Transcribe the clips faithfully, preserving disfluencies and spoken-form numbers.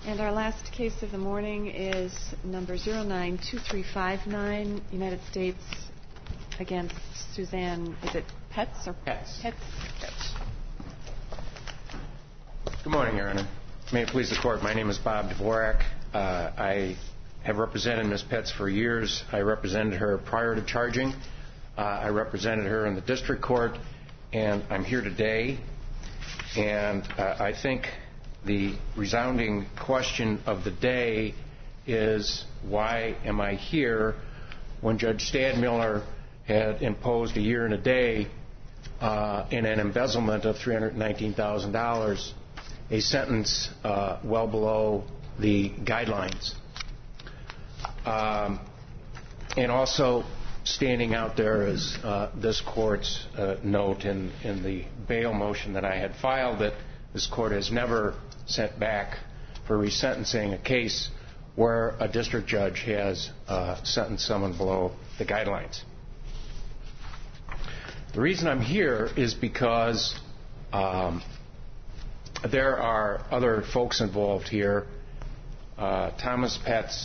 And our last case of the morning is number zero nine two three five nine, United States against Suzanne, is it Petz or Petz? Petz. Petz. Good morning, Your Honor. May it please the Court, my name is Bob Dvorak. Uh, I have represented Miz Petz for years. I represented her prior to charging. Uh, I represented her in the district court, and I'm here today. And uh, I think the resounding question of the day is, why am I here when Judge Stadmiller had imposed a year and a day uh, in an embezzlement of three hundred nineteen thousand dollars, a sentence uh, well below the guidelines. Um, and also standing out there is uh, this Court's uh, note in, in the bail motion that I had filed that this Court has never sent back for resentencing a case where a district judge has uh, sentenced someone below the guidelines. The reason I'm here is because um, there are other folks involved here. Uh, Thomas Petz.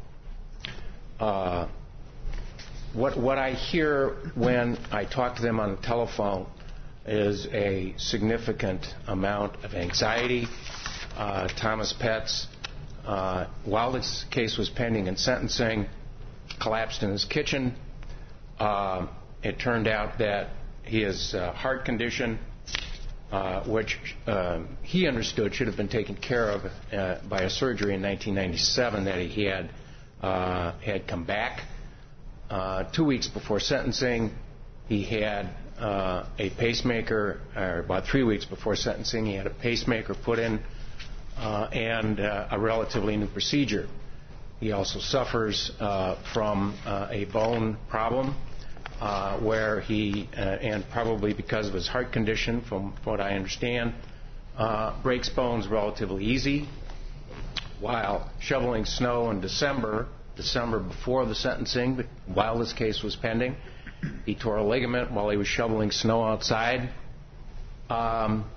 Uh, what, what I hear when I talk to them on the telephone is a significant amount of anxiety. Uh, Thomas Petz, uh, while this case was pending in sentencing, collapsed in his kitchen. Uh, it turned out that he has a heart condition, uh, which uh, he understood should have been taken care of uh, by a surgery in nineteen ninety-seven that he had uh, had come back. Uh, two weeks before sentencing, he had uh, a pacemaker, or about three weeks before sentencing, he had a pacemaker put in uh, and uh, a relatively new procedure. He also suffers uh, from uh, a bone problem uh, where he, uh, and probably because of his heart condition, from what I understand, uh, breaks bones relatively easy. While shoveling snow in December, December before the sentencing, while this case was pending, he tore a ligament while he was shoveling snow outside. Um,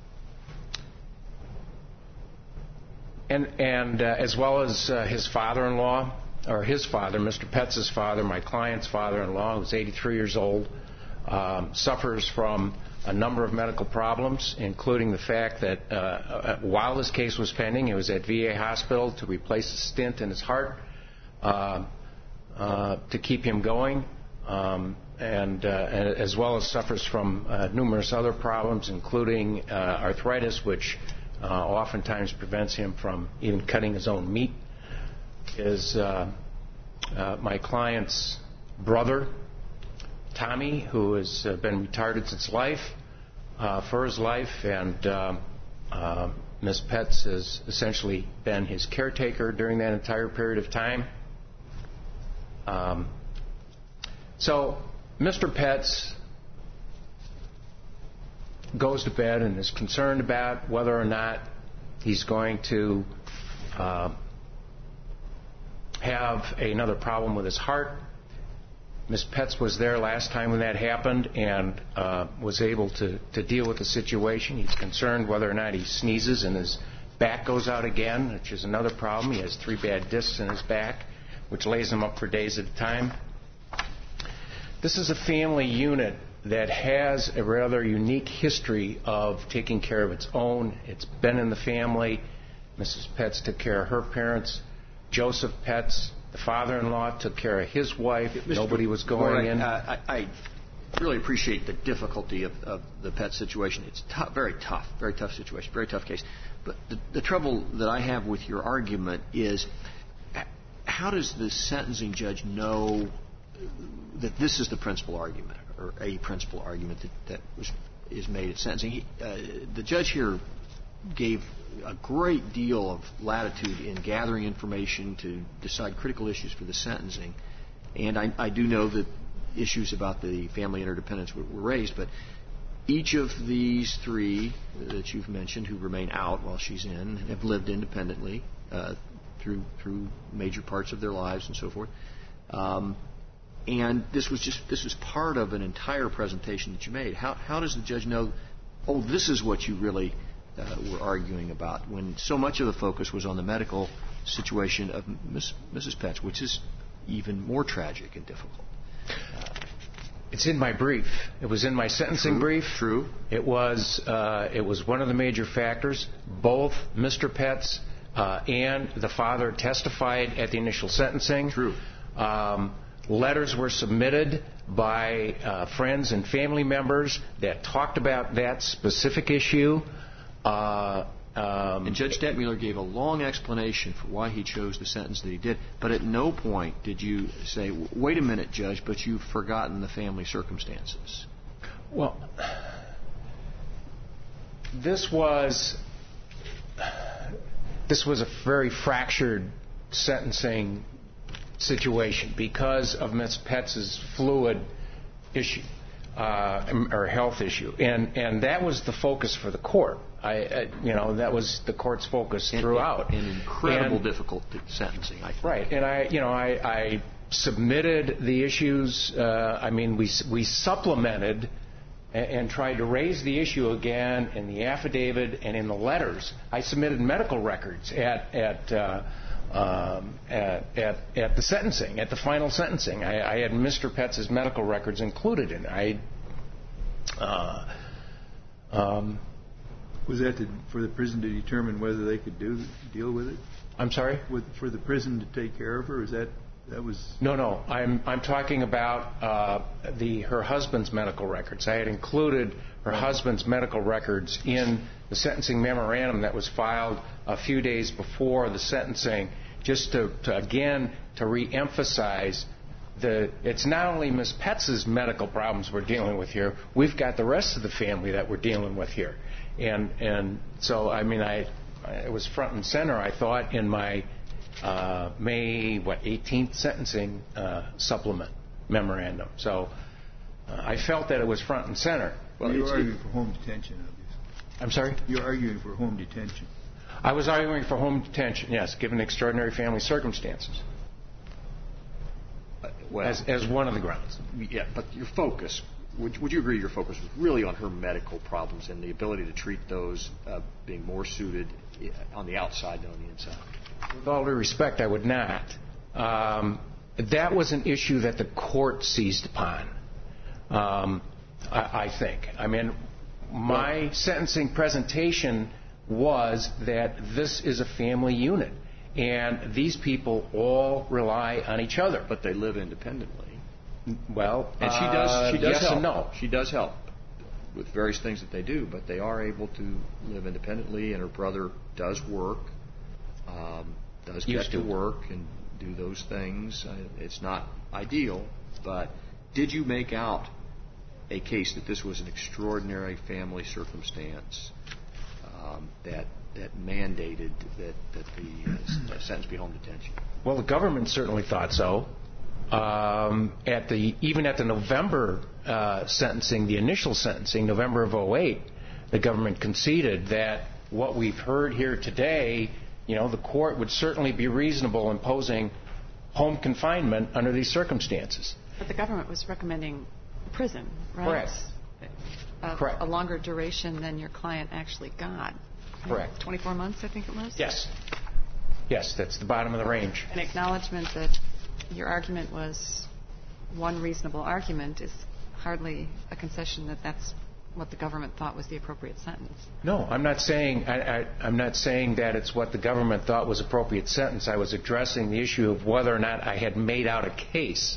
and and uh, as well as uh, his father-in-law, or his father, Mister Petz's father, my client's father-in-law, who's eighty-three years old, um, suffers from a number of medical problems, including the fact that uh, while this case was pending, he was at V A hospital to replace a stent in his heart uh, uh, to keep him going. Um, and uh, as well as suffers from uh, numerous other problems, including uh, arthritis, which uh, oftentimes prevents him from even cutting his own meat. Is uh, uh, my client's brother, Tommy, who has uh, been retarded since life, uh, for his life, and uh, uh, Miz Petz has essentially been his caretaker during that entire period of time. Um, So, Mister Petz goes to bed and is concerned about whether or not he's going to uh, have another problem with his heart. Miz Petz was there last time when that happened and uh, was able to, to deal with the situation. He's concerned whether or not he sneezes and his back goes out again, which is another problem. He has three bad discs in his back, which lays him up for days at a time. This is a family unit that has a rather unique history of taking care of its own. It's been in the family. Missus Petz took care of her parents. Joseph Petz, the father-in-law, took care of his wife. Mister Nobody was going Warren, in. Uh, I, I really appreciate the difficulty of, of the Petz situation. It's tough, very tough, very tough situation, very tough case. But the, the trouble that I have with your argument is, how does the sentencing judge know that this is the principal argument, or a principal argument that, that was, is made at sentencing? He, uh, the judge here gave a great deal of latitude in gathering information to decide critical issues for the sentencing. And I, I do know that issues about the family interdependence were, were raised, but each of these three that you've mentioned who remain out while she's in have lived independently uh, through through major parts of their lives and so forth. Um, and this was just this was part of an entire presentation that you made. How how does the judge know, oh, this is what you really uh, were arguing about, when so much of the focus was on the medical situation of Miss, Missus Petz, which is even more tragic and difficult. It's in my brief. It was in my sentencing True, brief. True. It was uh, it was one of the major factors. Both Mister Petz uh, and the father testified at the initial sentencing. True. Um, letters were submitted by uh, friends and family members that talked about that specific issue. Uh, Um, and Judge Detmuller gave a long explanation for why he chose the sentence that he did, but at no point did you say, wait a minute, Judge, but you've forgotten the family circumstances. Well, this was this was a very fractured sentencing situation because of Miz Petz's fluid issue uh, or health issue, and and that was the focus for the court. I, I, you know, that was the court's focus throughout. An incredible and, difficulty sentencing, I think. Right, and I, you know, I, I submitted the issues. Uh, I mean, we we supplemented and, and tried to raise the issue again in the affidavit and in the letters. I submitted medical records at at uh, um, at, at at the sentencing, at the final sentencing. I, I had Mister Petz's medical records included in it. I. Uh, um, Was that to, for the prison to determine whether they could do deal with it? I'm sorry? With, for the prison to take care of her? Is that that was? No, no. I'm I'm talking about uh, the her husband's medical records. I had included her husband's medical records in the sentencing memorandum that was filed a few days before the sentencing, just to, to again to reemphasize the. It's not only Miz Petz's medical problems we're dealing with here. We've got the rest of the family that we're dealing with here. And and so, I mean, I, I it was front and center, I thought, in my uh, May, what, eighteenth sentencing uh, supplement memorandum. So uh, I felt that it was front and center. Well, you're arguing for home detention, obviously. I'm sorry? You're arguing for home detention. I was arguing for home detention, yes, given extraordinary family circumstances. Uh, well, as, as one of the grounds. Yeah, but your focus... Would, would you agree your focus was really on her medical problems and the ability to treat those uh, being more suited on the outside than on the inside? With all due respect, I would not. Um, that was an issue that the court seized upon, um, I, I think. I mean, my well, sentencing presentation was that this is a family unit, and these people all rely on each other. But they live independently. Well, and she does. She does yes help. And no. She does help with various things that they do, but they are able to live independently. And her brother does work, um, does get to work and do those things. Uh, it's not ideal, but did you make out a case that this was an extraordinary family circumstance um, that that mandated that that the uh, sentence be home detention? Well, the government certainly thought so. Um, at the even at the November uh, sentencing, the initial sentencing, November of oh eight, the government conceded that what we've heard here today, you know, the court would certainly be reasonable imposing home confinement under these circumstances. But the government was recommending prison, right? Correct. A, Correct. A longer duration than your client actually got. Correct. twenty-four months, I think it was? Yes. Yes, that's the bottom of the range. An acknowledgement that your argument was one reasonable argument is hardly a concession that that's what the government thought was the appropriate sentence. No, I'm not saying I, I, I'm not saying that it's what the government thought was appropriate sentence. I was addressing the issue of whether or not I had made out a case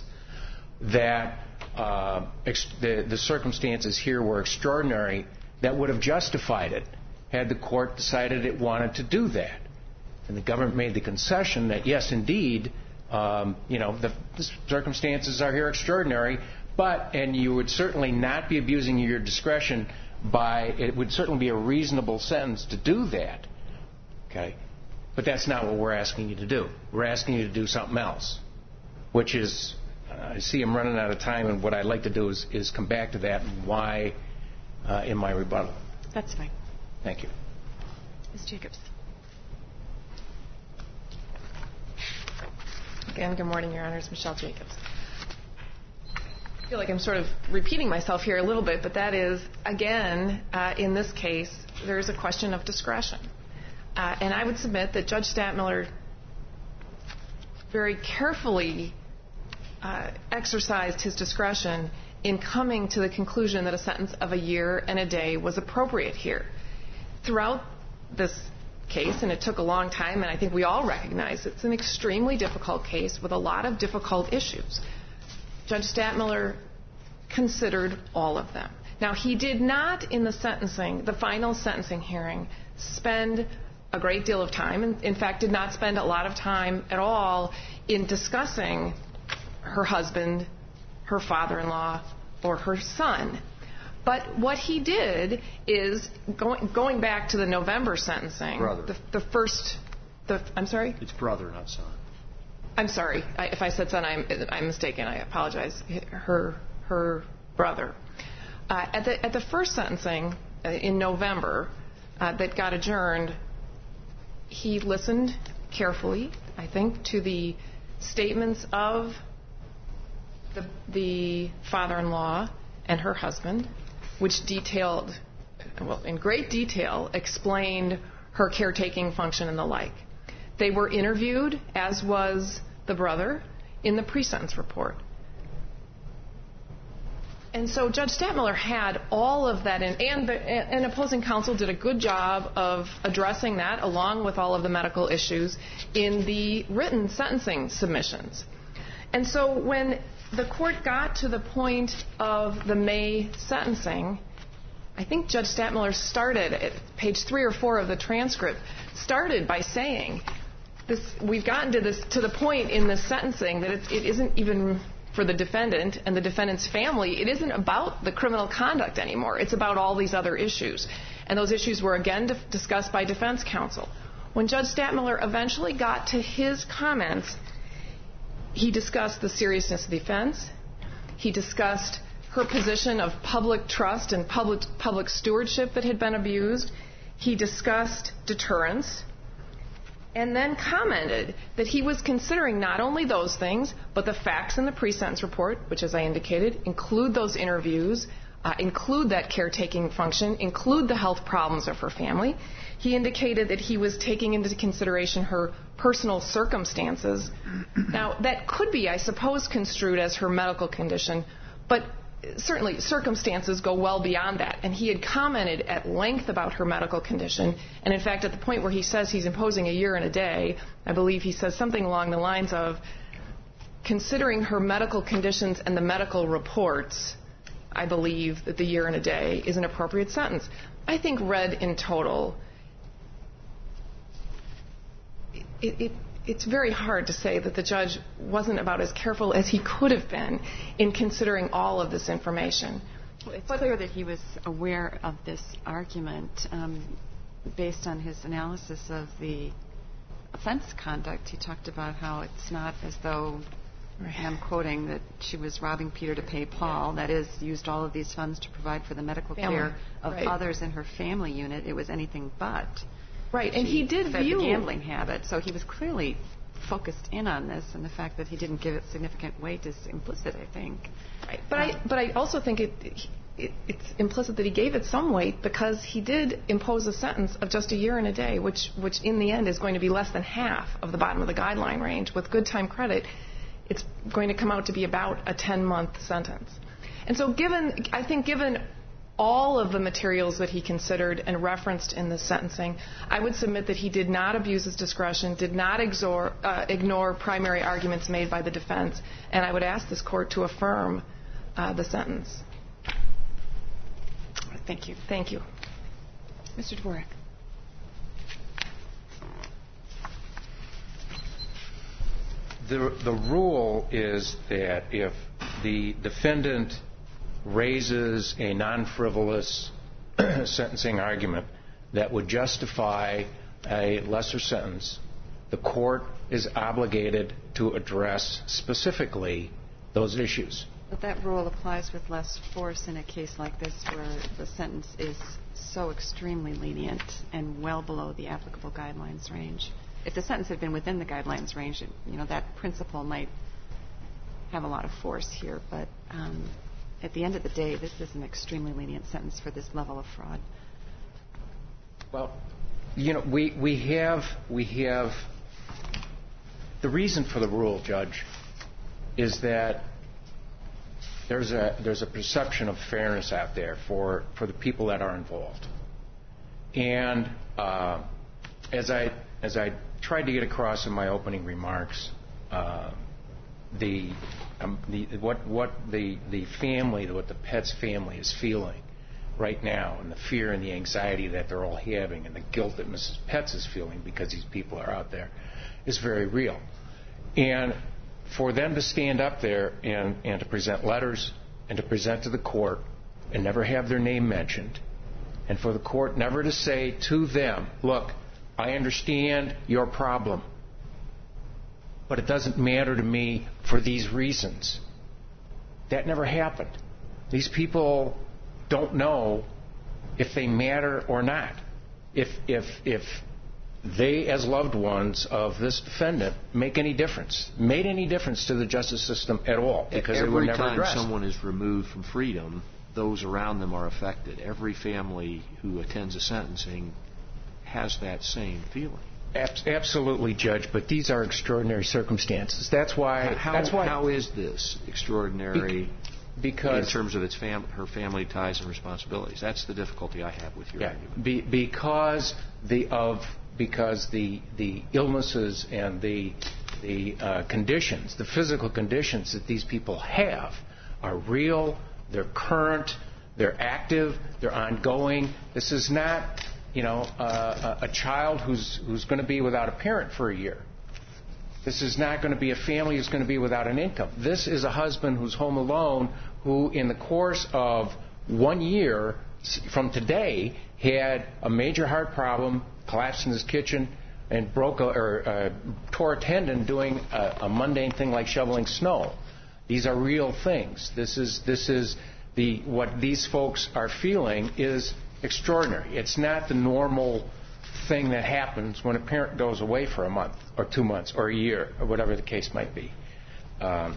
that uh, ex- the, the circumstances here were extraordinary that would have justified it had the court decided it wanted to do that. And the government made the concession that, yes, indeed, um, you know, the, the circumstances are here extraordinary, but, and you would certainly not be abusing your discretion by, it would certainly be a reasonable sentence to do that. Okay? But that's not what we're asking you to do. We're asking you to do something else, which is, uh, I see I'm running out of time, and what I'd like to do is, is come back to that and why uh, in my rebuttal. That's fine. Thank you. Miz Jacobs. Again, good morning, Your Honors. Michelle Jacobs. I feel like I'm sort of repeating myself here a little bit, but that is, again, uh, in this case, there is a question of discretion. Uh, and I would submit that Judge Stadtmiller very carefully uh, exercised his discretion in coming to the conclusion that a sentence of a year and a day was appropriate here. Throughout this case, and it took a long time, and I think we all recognize it's an extremely difficult case with a lot of difficult issues. Judge Stadtmiller considered all of them. Now, he did not, in the sentencing, the final sentencing hearing, spend a great deal of time, and in fact did not spend a lot of time at all in discussing her husband, her father-in-law, or her son. But what he did is, going, going back to the November sentencing, brother. The, the first, the, I'm sorry? It's brother, not son. I'm sorry. I, if I said son, I'm, I'm mistaken. I apologize. Her, her brother. Uh, at the at the first sentencing uh, in November uh, that got adjourned, he listened carefully, I think, to the statements of the, the father-in-law and her husband, which detailed, well, in great detail, explained her caretaking function and the like. They were interviewed, as was the brother, in the pre-sentence report. And so Judge Stadtmiller had all of that, in, and, the, and opposing counsel did a good job of addressing that, along with all of the medical issues, in the written sentencing submissions. And so when the court got to the point of the May sentencing, I think Judge Stadtmiller started at page three or four of the transcript, started by saying, this, we've gotten to this to the point in this sentencing that it, it isn't even for the defendant and the defendant's family, it isn't about the criminal conduct anymore. It's about all these other issues. And those issues were again dif- discussed by defense counsel. When Judge Stadtmiller eventually got to his comments, he discussed the seriousness of the offense. He discussed her position of public trust and public, public stewardship that had been abused. He discussed deterrence, and then commented that he was considering not only those things, but the facts in the pre-sentence report, which, as I indicated, include those interviews, uh, include that caretaking function, include the health problems of her family. He indicated that he was taking into consideration her personal circumstances. Now, that could be, I suppose, construed as her medical condition, but certainly circumstances go well beyond that. And he had commented at length about her medical condition. And in fact, at the point where he says he's imposing a year and a day, I believe he says something along the lines of, considering her medical conditions and the medical reports, I believe that the year and a day is an appropriate sentence. I think read in total, it, it, it's very hard to say that the judge wasn't about as careful as he could have been in considering all of this information. Well, it's clear that he was aware of this argument um, based on his analysis of the offense conduct. He talked about how it's not as though, right. and I'm quoting, that she was robbing Peter to pay Paul. That is, used all of these funds to provide for the medical family. care of right. others in her family unit. It was anything but. Right, and he did fed view the gambling habit, so he was clearly focused in on this, and the fact that he didn't give it significant weight is implicit, I think. Right, but um, I but I also think it, it it's implicit that he gave it some weight because he did impose a sentence of just a year and a day, which which in the end is going to be less than half of the bottom of the guideline range. With good time credit, it's going to come out to be about a ten-month sentence. And so, given I think given all of the materials that he considered and referenced in the sentencing, I would submit that he did not abuse his discretion, did not exor, uh, ignore primary arguments made by the defense, and I would ask this court to affirm uh, the sentence. Thank you. Thank you. Mister Dvorak. The, the rule is that if the defendant raises a non-frivolous sentencing argument that would justify a lesser sentence, the court is obligated to address specifically those issues. But that rule applies with less force in a case like this where the sentence is so extremely lenient and well below the applicable guidelines range. If the sentence had been within the guidelines range, it, you know, that principle might have a lot of force here, but um, at the end of the day, this is an extremely lenient sentence for this level of fraud. Well, you know, we, we have we have the reason for the rule, Judge, is that there's a there's a perception of fairness out there for, for the people that are involved. And uh, as I as I tried to get across in my opening remarks, uh, the, um, the what what the the family, what the Petz family is feeling right now, and the fear and the anxiety that they're all having, and the guilt that Missus Petz is feeling because these people are out there, is very real. And for them to stand up there and, and to present letters and to present to the court and never have their name mentioned, and for the court never to say to them, look, I understand your problem, but it doesn't matter to me for these reasons. That never happened. These people don't know if they matter or not. If if if they, as loved ones of this defendant, make any difference, made any difference to the justice system at all, because Every they were never time addressed. someone is removed from freedom, those around them are affected. Every family who attends a sentencing has that same feeling. Absolutely, Judge, but these are extraordinary circumstances. That's why. How, that's why. How is this extraordinary? Because in terms of its fam- her family ties and responsibilities, that's the difficulty I have with your yeah, argument. Be, because the of because the the illnesses and the the uh, conditions, the physical conditions that these people have, are real. They're current. They're active. They're ongoing. This is not, you know, uh, a, a child who's who's going to be without a parent for a year. This is not going to be a family who's going to be without an income. This is a husband who's home alone, who in the course of one year from today had a major heart problem, collapsed in his kitchen, and broke a, or uh, tore a tendon doing a, a mundane thing like shoveling snow. These are real things. This is this is the what these folks are feeling is extraordinary. It's not the normal thing that happens when a parent goes away for a month or two months or a year or whatever the case might be. Um,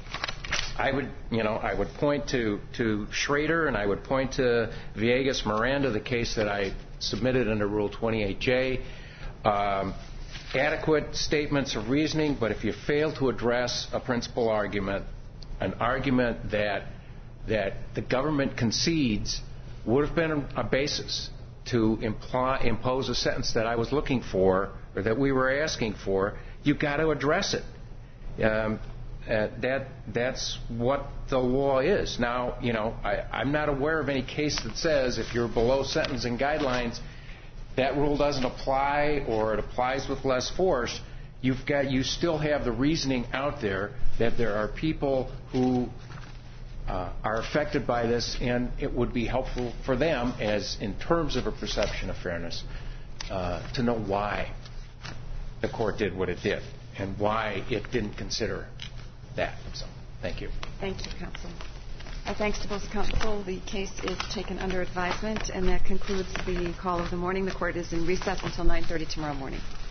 I would, you know, I would point to, to Schrader, and I would point to Villegas Miranda, the case that I submitted under Rule twenty-eight J. Um, adequate statements of reasoning, but if you fail to address a principal argument, an argument that that the government concedes would have been a basis to imply, impose a sentence that I was looking for, or that we were asking for, you've got to address it. Um, uh, that that's what the law is. Now, you know, I, I'm not aware of any case that says if you're below sentencing guidelines, that rule doesn't apply, or it applies with less force. You've got, you still have the reasoning out there that there are people who Uh, are affected by this, and it would be helpful for them, as in terms of a perception of fairness, uh, to know why the court did what it did and why it didn't consider that. So, thank you. Thank you, counsel. Our thanks to both counsel. The case is taken under advisement, and that concludes the call of the morning. The court is in recess until nine thirty tomorrow morning.